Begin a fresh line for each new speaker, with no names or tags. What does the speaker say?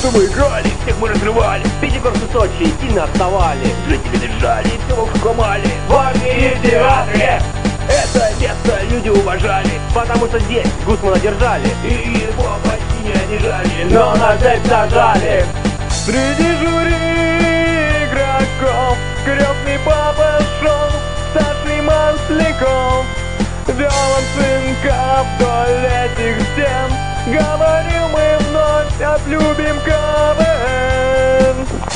что мы играли, всех мы разрывали.
Пятигорцы Сочи сильно отставали.
Жители бежали, все вокруг ломали.
В армии и в театре
это место люди уважали,
потому что здесь Гусмана держали.
и его почти не одержали,
Но на цепь сажали.
Среди жюри игроков крестный папа шел, старший Масляков. Вел он сынка вдоль этих стен, говорил, мы вновь отлюбим КВН.